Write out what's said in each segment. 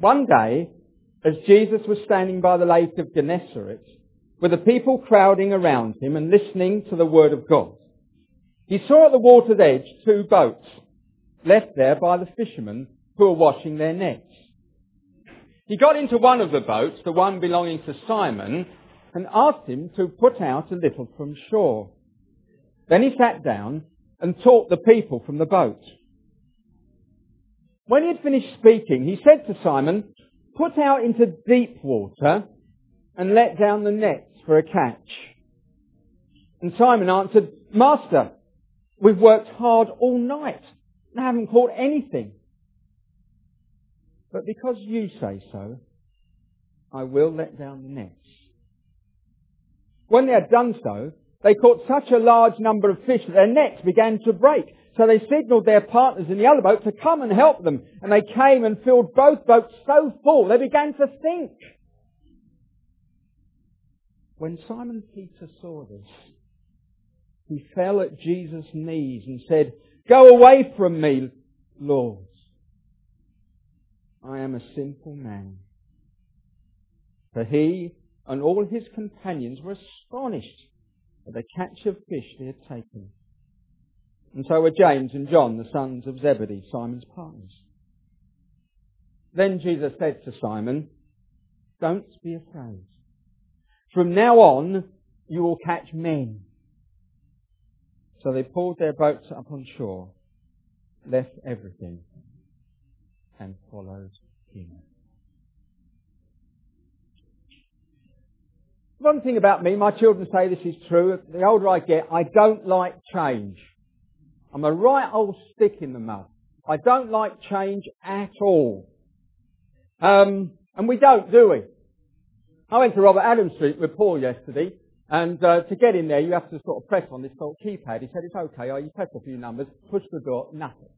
One day, as Jesus was standing by the lake of Gennesaret, with the people crowding around him and listening to the word of God, he saw at the water's edge 2 boats, left there by the fishermen who were washing their nets. He got into one of the boats, the one belonging to Simon, and asked him to put out a little from shore. Then he sat down and taught the people from the boat. When he had finished speaking, he said to Simon, "Put out into deep water and let down the nets for a catch." And Simon answered, "Master, we've worked hard all night and haven't caught anything. But because you say so, I will let down the nets." When they had done so, they caught such a large number of fish that their nets began to break. So they signalled their partners in the other boat to come and help them. And they came and filled both boats so full they began to sink. When Simon Peter saw this, he fell at Jesus' knees and said, "Go away from me, Lord. I am a sinful man." For he and all his companions were astonished at the catch of fish they had taken. And so were James and John, the sons of Zebedee, Simon's partners. Then Jesus said to Simon, "Don't be afraid. From now on, you will catch men." So they pulled their boats up on shore, left everything, and followed him. One thing about me, my children say this is true, the older I get, I don't like change. I'm a right old stick in the mud. I don't like change at all. And we don't, do we? I went to Robert Adams Street with Paul yesterday, and to get in there you have to sort of press on this sort of keypad. He said, "It's okay, you press a few numbers, push the door, nothing."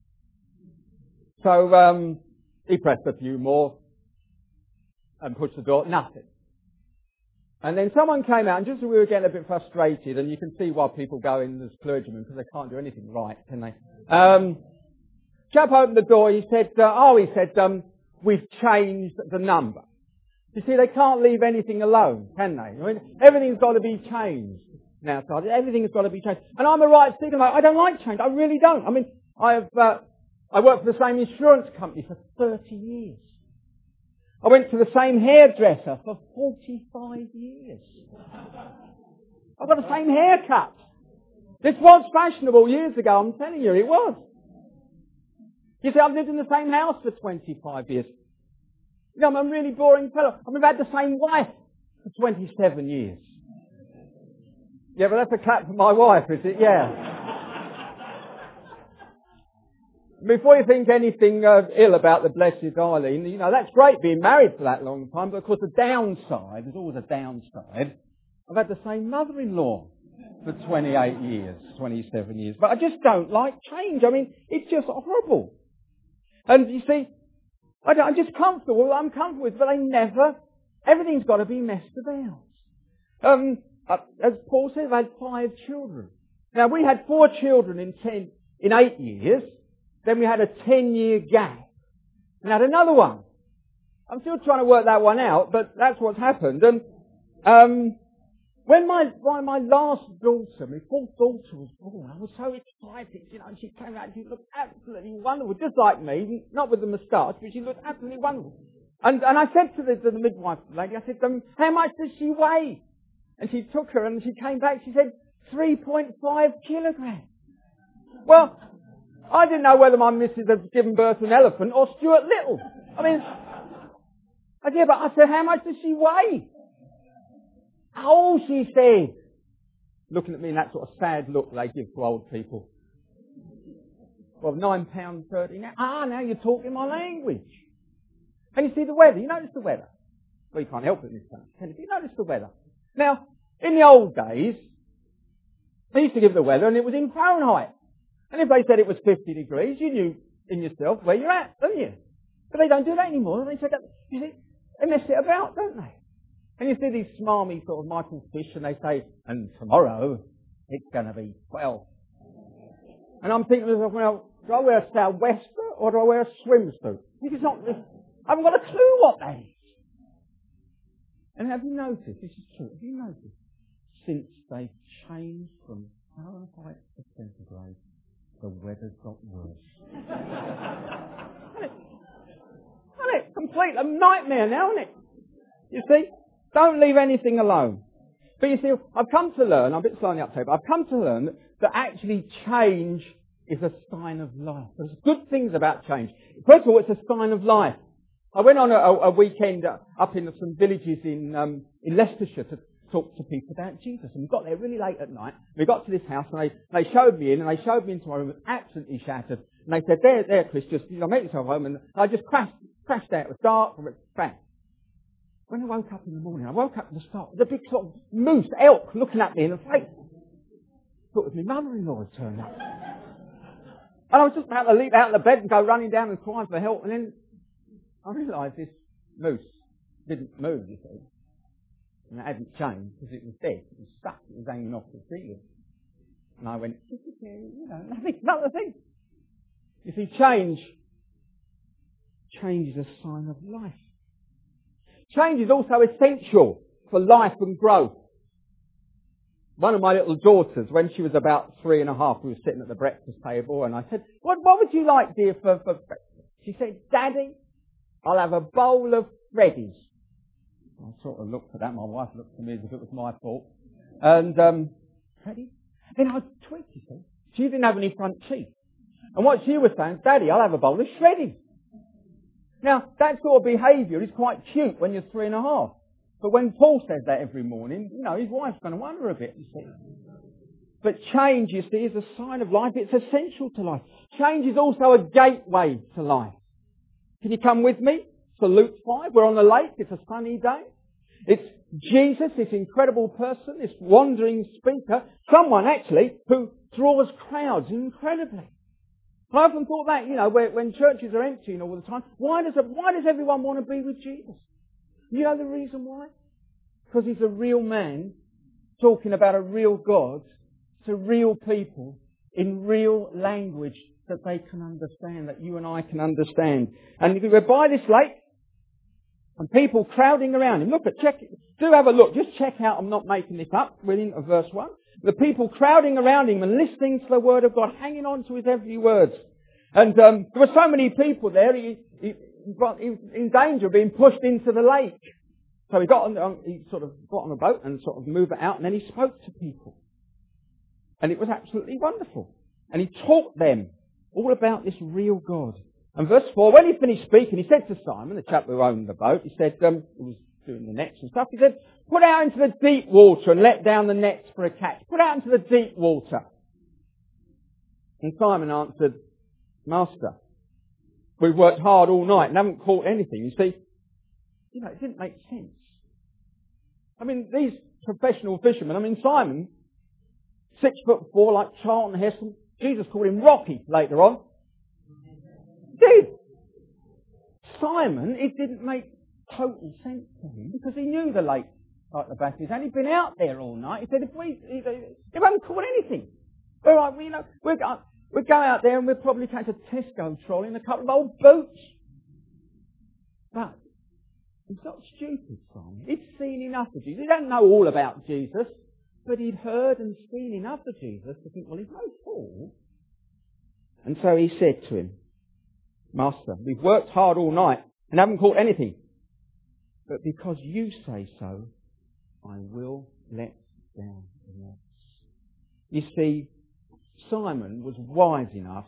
So he pressed a few more and pushed the door, nothing. And then someone came out, and just as we were getting a bit frustrated, and you can see why people go in as clergymen, because they can't do anything right, can they? Chap opened the door, he said, "We've changed the number." You see, they can't leave anything alone, can they? I mean, everything's got to be changed now. Everything's got to be changed. And I'm a right stick, and I don't like change. I really don't. I mean, I worked for the same insurance company for 30 years. I went to the same hairdresser for 45 years. I've got the same haircut. This was fashionable years ago, I'm telling you, it was. You see, I've lived in the same house for 25 years. You know, I'm a really boring fellow. I've had the same wife for 27 years. Yeah, but that's a clap for my wife, is it? Yeah. Before you think anything ill about the blessed Eileen, you know, that's great being married for that long time, but of course the downside, there's always a downside. I've had the same mother-in-law for 28 years, 27 years, but I just don't like change. I mean, it's just horrible. And you see, I'm just comfortable, I'm comfortable with, but everything's got to be messed about. As Paul said, I've had 5 children. Now, we had 4 children in 8 years. Then we had a 10-year gap. And had another one. I'm still trying to work that one out, but that's what's happened. And when my last daughter, my 4th daughter was born, I was so excited, you know, and she came out and she looked absolutely wonderful, just like me, not with the moustache, but she looked absolutely wonderful. And I said to the midwife lady, I said, "How much does she weigh?" And she took her and she came back, she said, 3.5 kilograms. Well, I didn't know whether my missus had given birth to an elephant or Stuart Little. I mean, but I said, "How much does she weigh?" "Oh," she said, looking at me in that sort of sad look they give to old people. "Well, £9.30 now." Now you're talking my language. And you see the weather. You notice the weather. Well, you can't help it in this country. You notice the weather. Now, in the old days, they used to give the weather and it was in Fahrenheit. And if they said it was 50 degrees, you knew in yourself where you're at, don't you? But they don't do that anymore. They say that, you see, they mess it about, don't they? And you see these smarmy sort of Michael Fish and they say, "And tomorrow it's going to be 12. And I'm thinking to myself, well, do I wear a sou'wester or do I wear a swimsuit? It's not, I haven't got a clue what that is. And have you noticed, this is true, have you noticed, since they've changed from Fahrenheit to centigrade, the weather's got worse. Isn't it? Complete a nightmare now, isn't it? You see? Don't leave anything alone. But you see, I've come to learn, I'm a bit slow on the uptake, but I've come to learn that actually change is a sign of life. There's good things about change. First of all, it's a sign of life. I went on a weekend up in some villages in Leicestershire to talk to people about Jesus. And we got there really late at night. We got to this house and they showed me in, and they showed me into my room. It was absolutely shattered. And they said, there, Chris, just, make yourself home. And I just crashed out. It was dark, bang. When I woke up in the morning, I woke up at the start with a big sort of moose, elk, looking at me in the face. Thought it was my mother-in-law had turned up. And I was just about to leap out of the bed and go running down and crying for help. And then I realised this moose didn't move, you see. And it hadn't changed because it was dead. It was stuck. It was hanging off the ceiling. And I went, another thing. You see, change is a sign of life. Change is also essential for life and growth. One of my little daughters, when she was about 3.5, we were sitting at the breakfast table, and I said, what would you like, dear, for breakfast? She said, Daddy, I'll have a bowl of Freddy's. I sort of looked at that. My wife looked at me as if it was my fault. And, Freddy's? Then I tweaked, you see. She didn't have any front teeth. And what she was saying, Daddy, I'll have a bowl of Shreddies. Now, that sort of behaviour is quite cute when you're 3.5. But when Paul says that every morning, his wife's going to wonder a bit, you see. But change, you see, is a sign of life. It's essential to life. Change is also a gateway to life. Can you come with me to Luke 5? We're on the lake. It's a sunny day. It's Jesus, this incredible person, this wandering speaker, someone actually who draws crowds incredibly. I often thought that, when churches are emptying all the time, why does everyone want to be with Jesus? You know the reason why? Because he's a real man talking about a real God to real people in real language that they can understand, that you and I can understand. And we're by this lake and people crowding around him. Do have a look. Just check out, I'm not making this up, we're in verse 1. The people crowding around him and listening to the word of God, hanging on to his every word. And there were so many people there, he was in danger of being pushed into the lake. So he sort of got on a boat and sort of moved it out, and then he spoke to people. And it was absolutely wonderful. And he taught them all about this real God. And verse 4, when he finished speaking, he said to Simon, the chap who owned the boat, he said, he was doing the nets and stuff, he said, put out into the deep water and let down the nets for a catch. Put out into the deep water. And Simon answered, Master, we've worked hard all night and haven't caught anything. You see, it didn't make sense. I mean, these professional fishermen, Simon, 6'4", like Charlton Heston, Jesus called him Rocky later on. Did. Simon, it didn't make total sense to him because he knew the lake like the back of his hand. He'd been out there all night. He said, if we haven't caught anything, all right, we'll go out there and we'll probably catch a Tesco trolley and a couple of old boots. But he's not stupid, Simon. He'd seen enough of Jesus. He don't know all about Jesus, but he'd heard and seen enough of Jesus to think, well, he's no fool. And so he said to him, Master, we've worked hard all night and haven't caught anything. But because you say so, I will let down the nets. You see, Simon was wise enough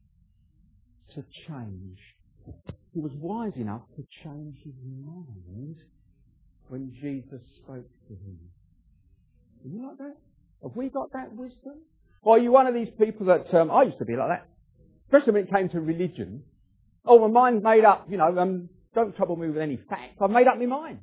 to change. He was wise enough to change his mind when Jesus spoke to him. Are you like that? Have we got that wisdom? Or are you one of these people that, I used to be like that. Especially when it came to religion. Oh, my mind's made up, don't trouble me with any facts. I've made up my mind.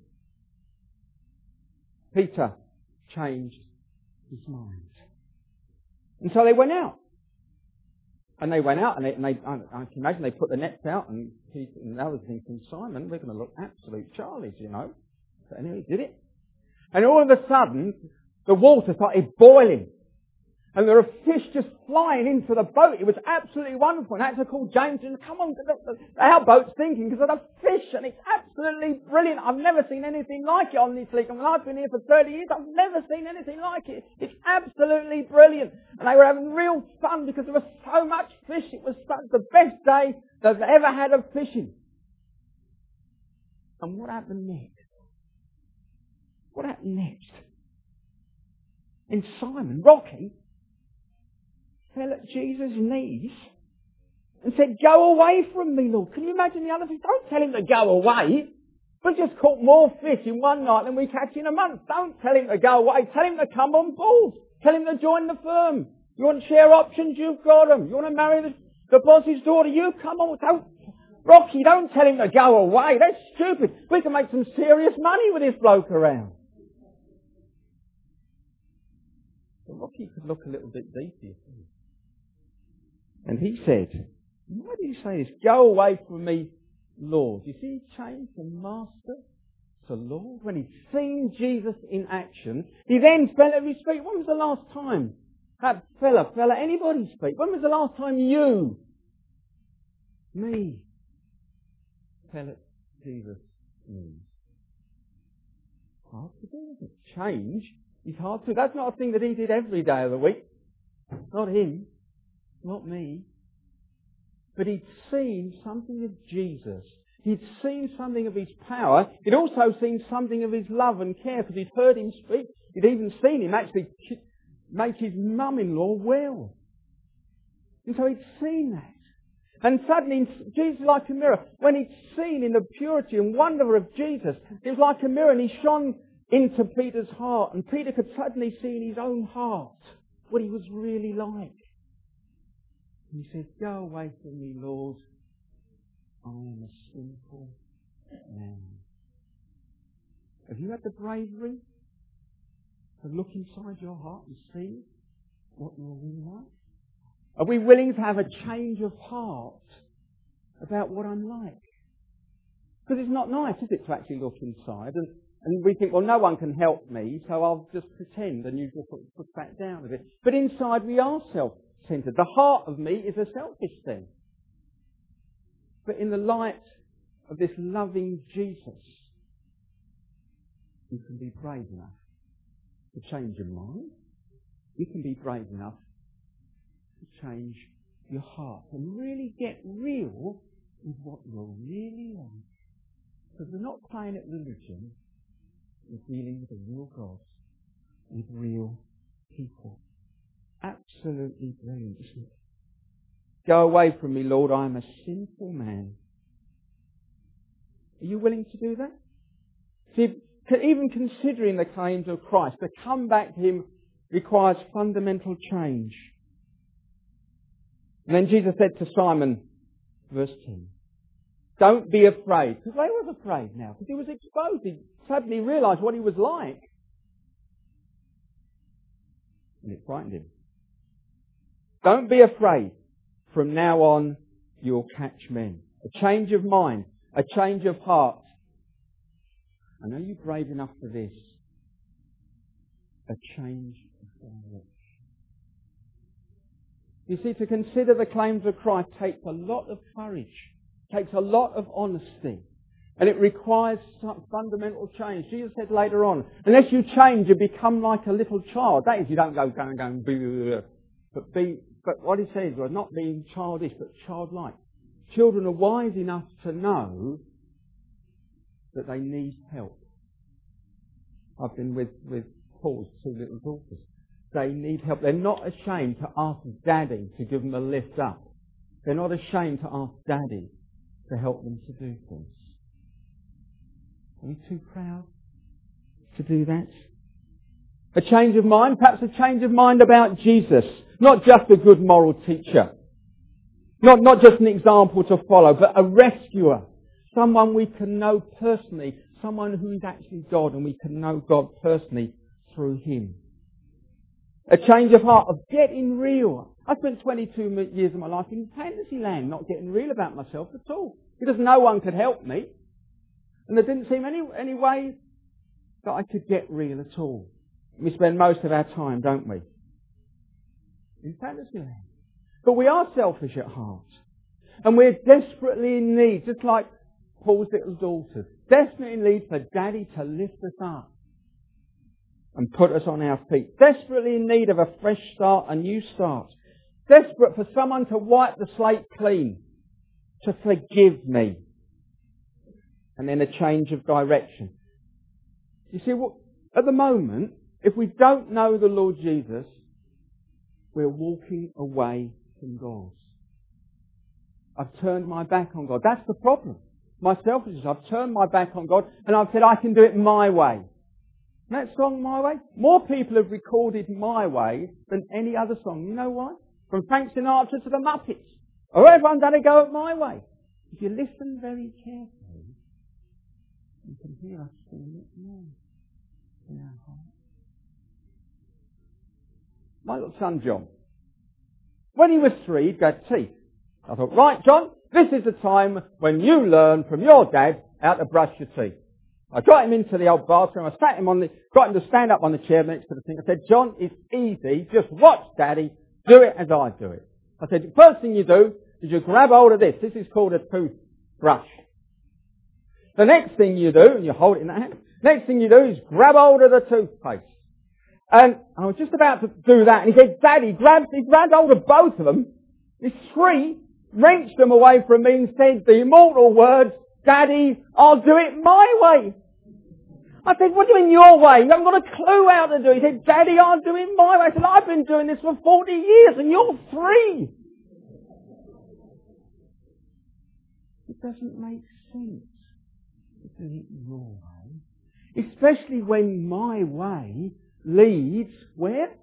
Peter changed his mind. And so they went out. And they went out and I can imagine they put the nets out and Peter and the others thinking, Simon, we're going to look absolute Charlies, But anyway, he did it. And all of a sudden, the water started boiling. And there were fish just flying into the boat. It was absolutely wonderful. And I had to call James and come on, our boat's sinking because of the fish. And it's absolutely brilliant. I've never seen anything like it on this lake. And when I've been here for 30 years, I've never seen anything like it. It's absolutely brilliant. And they were having real fun because there was so much fish. It was the best day they've ever had of fishing. And what happened next? What happened next? And Simon, Rocky, fell at Jesus' knees and said, "Go away from me, Lord." Can you imagine the other fish? Don't tell him to go away. We just caught more fish in one night than we catch in a month. Don't tell him to go away. Tell him to come on board. Tell him to join the firm. You want share options? You've got them. You want to marry the boss's daughter? You come on. Rocky, don't tell him to go away. That's stupid. We can make some serious money with this bloke around. But Rocky could look a little bit deeper. And he said, "Why do you say this? Go away from me, Lord." You see, he changed from master to Lord. When he'd seen Jesus in action, he then fell at his feet. When was the last time that fella, anybody's feet? When was the last time you, me, fell at Jesus' knees? Hard to do, isn't it? Change is hard to do. That's not a thing that he did every day of the week. Not him. Not me. But he'd seen something of Jesus. He'd seen something of his power. He'd also seen something of his love and care because he'd heard him speak. He'd even seen him actually make his mum-in-law well. And so he'd seen that. And suddenly, Jesus like a mirror. When he'd seen in the purity and wonder of Jesus, it was like a mirror and he shone into Peter's heart. And Peter could suddenly see in his own heart what he was really like. He said, "Go away from me, Lord. I am a sinful man." Have you had the bravery to look inside your heart and see what you're really like? Are we willing to have a change of heart about what I'm like? Because it's not nice, is it, to actually look inside? And we think, well, no one can help me, so I'll just pretend, and you just put that down a bit. But inside we are self-centered. The heart of me is a selfish thing. But in the light of this loving Jesus, you can be brave enough to change your mind. You can be brave enough to change your heart and really get real with what you're really like. Because we're not playing at religion, we're dealing with a real God, with real people. Absolutely brilliant, isn't it? Go away from me, Lord, I am a sinful man. Are you willing to do that? See, even considering the claims of Christ, to come back to him requires fundamental change. And then Jesus said to Simon, verse 10, "Don't be afraid." Because they was afraid now, because he was exposed. He suddenly realised what he was like. And it frightened him. "Don't be afraid. From now on, you'll catch men." A change of mind, a change of heart. I know you're brave enough for this. A change of direction. You see, to consider the claims of Christ takes a lot of courage, takes a lot of honesty, and it requires some fundamental change. Jesus said later on, unless you change, you become like a little child. That is, you don't go and but what he says was not being childish, but childlike. Children are wise enough to know that they need help. I've been with Paul's two little daughters. They need help. They're not ashamed to ask Daddy to give them a lift up. They're not ashamed to ask Daddy to help them to do things. Are we too proud to do that? A change of mind, perhaps a change of mind about Jesus. Not just a good moral teacher. Not just an example to follow, but a rescuer. Someone we can know personally. Someone who is actually God, and we can know God personally through him. A change of heart, of getting real. I spent 22 years of my life in fantasy land, not getting real about myself at all. Because no one could help me. And there didn't seem any way that I could get real at all. We spend most of our time, don't we, in Fantasyland. But we are selfish at heart. And we're desperately in need, just like Paul's little daughter, desperately in need for Daddy to lift us up and put us on our feet. Desperately in need of a fresh start, a new start. Desperate for someone to wipe the slate clean, to forgive me. And then a change of direction. You see, at the moment, if we don't know the Lord Jesus, we're walking away from God. I've turned my back on God. That's the problem. My selfishness. I've turned my back on God and I've said I can do it my way. And that song, My Way, more people have recorded My Way than any other song. You know why? From Frank Sinatra to the Muppets. Oh, everyone's had a go at My Way. If you listen very carefully, you can hear us singing it now in our heart. My little son John, when he was 3, he'd go teeth. I thought, right, John, this is the time when you learn from your dad how to brush your teeth. I got him into the old bathroom. I got him to stand up on the chair next to the sink. I said, John, it's easy. Just watch Daddy. Do it as I do it. I said, the first thing you do is you grab hold of this. This is called a toothbrush. The next thing you do, and you hold it in that hand, next thing you do is grab hold of the toothpaste. And I was just about to do that, and he said, Daddy, he grabbed hold of both of them. He's 3, wrenched them away from me and said the immortal words, Daddy, I'll do it my way. I said, what do you mean your way? You haven't got a clue how to do it. He said, Daddy, I'll do it my way. I said, I've been doing this for 40 years and you're 3. It doesn't make sense. Isn't it your way? Especially when my way leads where?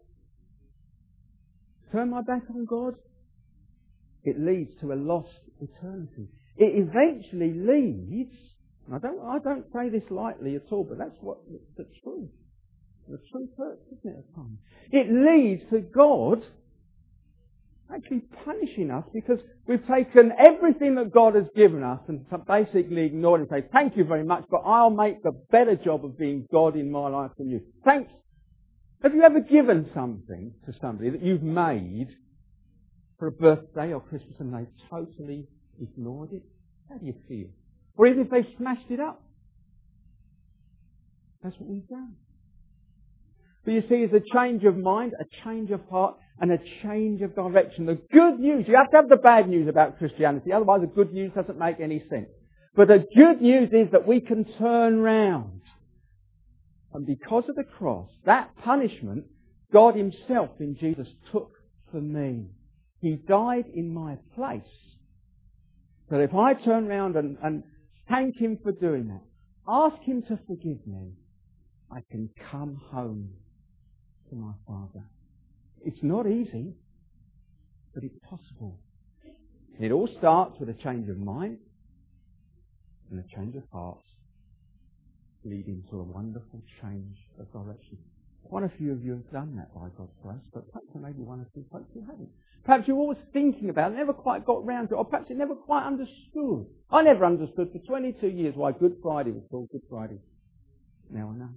Turn my back on God? It leads to a lost eternity. It eventually leads, and I don't say this lightly at all, but that's what the truth. The truth hurts, isn't it, at times? It leads to God actually punishing us because we've taken everything that God has given us and basically ignored it and say, thank you very much, but I'll make the better job of being God in my life than you. Thanks. Have you ever given something to somebody that you've made for a birthday or Christmas and they totally ignored it? How do you feel? Or even if they smashed it up? That's what we've done. But you see, it's a change of mind, a change of heart, and a change of direction. The good news, you have to have the bad news about Christianity, otherwise the good news doesn't make any sense. But the good news is that we can turn round. And because of the cross, that punishment, God Himself in Jesus took for me. He died in my place. So if I turn round and thank Him for doing that, ask Him to forgive me, I can come home to my Father. It's not easy, but it's possible. It all starts with a change of mind and a change of heart, leading to a wonderful change of direction. Quite a few of you have done that by God's grace, but perhaps maybe one or two folks who haven't. Perhaps you're always thinking about it, never quite got round to it, or perhaps you never quite understood. I never understood for 22 years why Good Friday was called Good Friday. Now I know.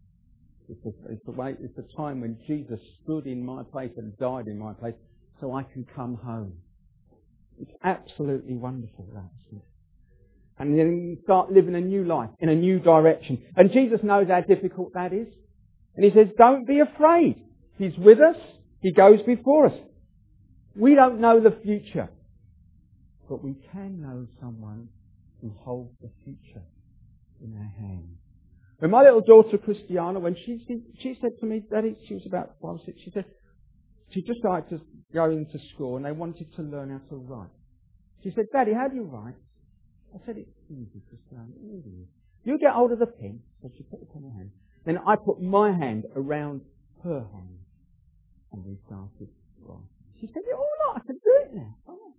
It's the time when Jesus stood in my place and died in my place so I can come home. It's absolutely wonderful, that, isn't it? And then you start living a new life in a new direction. And Jesus knows how difficult that is. And He says, don't be afraid. He's with us. He goes before us. We don't know the future, but we can know someone who holds the future in their hands. When my little daughter Christiana, when she said to me, Daddy, she was about 5 or 6, she said, she just started to go into school and they wanted to learn how to write. She said, Daddy, how do you write? I said, it's easy, Christiana, easy. You get hold of the pen, so she put the pen in her hand. Then I put my hand around her hand and we started writing. She said, yeah, all right, I can do it now. Oh.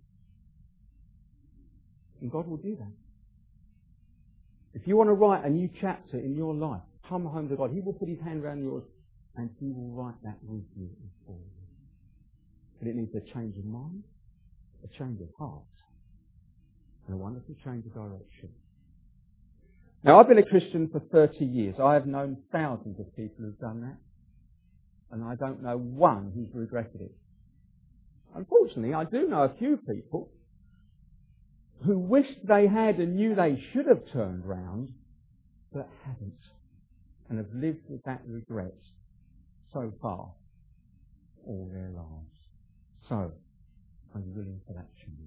And God will do that. If you want to write a new chapter in your life, come home to God. He will put His hand around yours and He will write that with you and for you. But it needs a change of mind, a change of heart, and a wonderful change of direction. Now, I've been a Christian for 30 years. I have known thousands of people who've done that. And I don't know one who's regretted it. Unfortunately, I do know a few people who wished they had and knew they should have turned round, but haven't, and have lived with that regret so far all their lives. So, are you willing for that change?